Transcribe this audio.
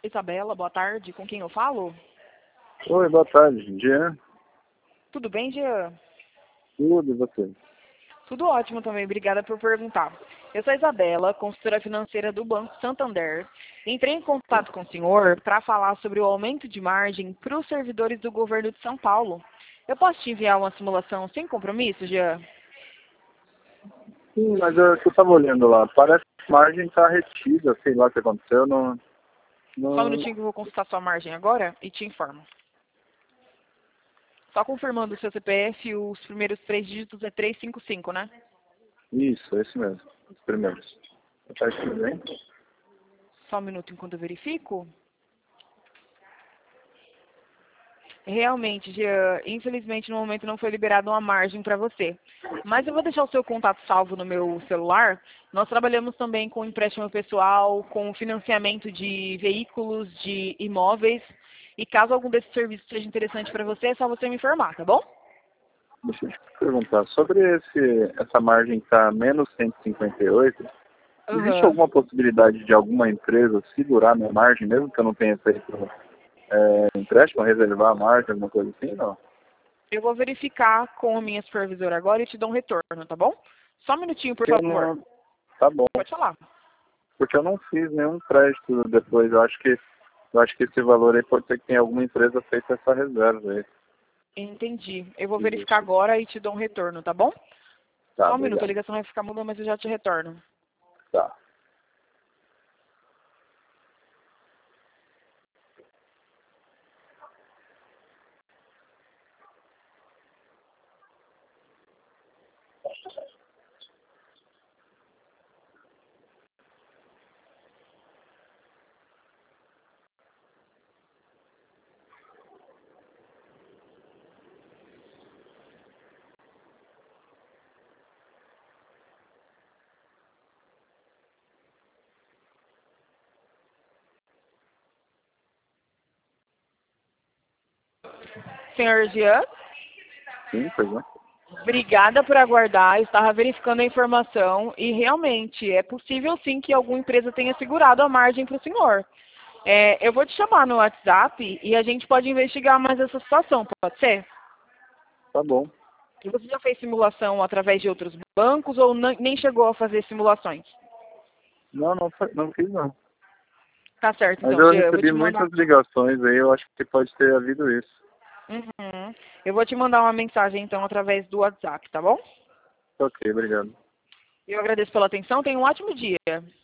Isabela, boa tarde. Com quem eu falo? Oi, boa tarde, Jean. Tudo bem, Jean? Tudo, e você? Tudo ótimo também, obrigada por perguntar. Eu sou a Isabela, consultora financeira do Banco Santander. Entrei em contato com o senhor para falar sobre o aumento de margem para os servidores do governo de São Paulo. Eu posso te enviar uma simulação sem compromisso, Jean? Sim, mas eu estava olhando lá, parece que a margem está retida, sei lá o que aconteceu, não... Só um não... minutinho que eu vou consultar sua margem agora e te informo. Só confirmando o seu CPF, os primeiros 3 dígitos é 355, né? Isso, é esse mesmo, os primeiros. Tá tudo bem? Só um minuto enquanto eu verifico. Realmente, Jean, infelizmente no momento não foi liberada uma margem para você. Mas eu vou deixar o seu contato salvo no meu celular. Nós trabalhamos também com empréstimo pessoal, com financiamento de veículos, de imóveis. E caso algum desses serviços seja interessante para você, é só você me informar, tá bom? Deixa eu te perguntar, sobre essa margem que está menos 158, existe Aham. alguma possibilidade de alguma empresa segurar minha margem, mesmo que eu não tenha feito empréstimo, reservar a margem, alguma coisa assim, não? Eu vou verificar com a minha supervisora agora e te dou um retorno, tá bom? Só um minutinho, por Porque eu favor. não... Tá bom. Pode falar. Porque eu não fiz nenhum crédito depois. Eu acho que esse valor aí pode ser que tenha alguma empresa feito essa reserva aí. Entendi. Eu vou verificar Isso. agora e te dou um retorno, tá bom? Tá, Só um minuto, a obrigado. ligação vai ficar muda, mas eu já te retorno. Tá. Senhor Jean, Sim, pois é. obrigada por aguardar. Eu estava verificando a informação e realmente é possível sim que alguma empresa tenha segurado a margem para o senhor. Eu vou te chamar no WhatsApp e a gente pode investigar mais essa situação, pode ser? Tá bom. E você já fez simulação através de outros bancos ou nem chegou a fazer simulações? Não, não fiz não. Tá certo, Mas então, eu Jean, eu vou recebi te mandar. muitas ligações aí, eu acho que pode ter havido isso. Uhum. Eu vou te mandar uma mensagem então através do WhatsApp, tá bom? Ok, obrigado. Eu agradeço pela atenção. Tenha um ótimo dia.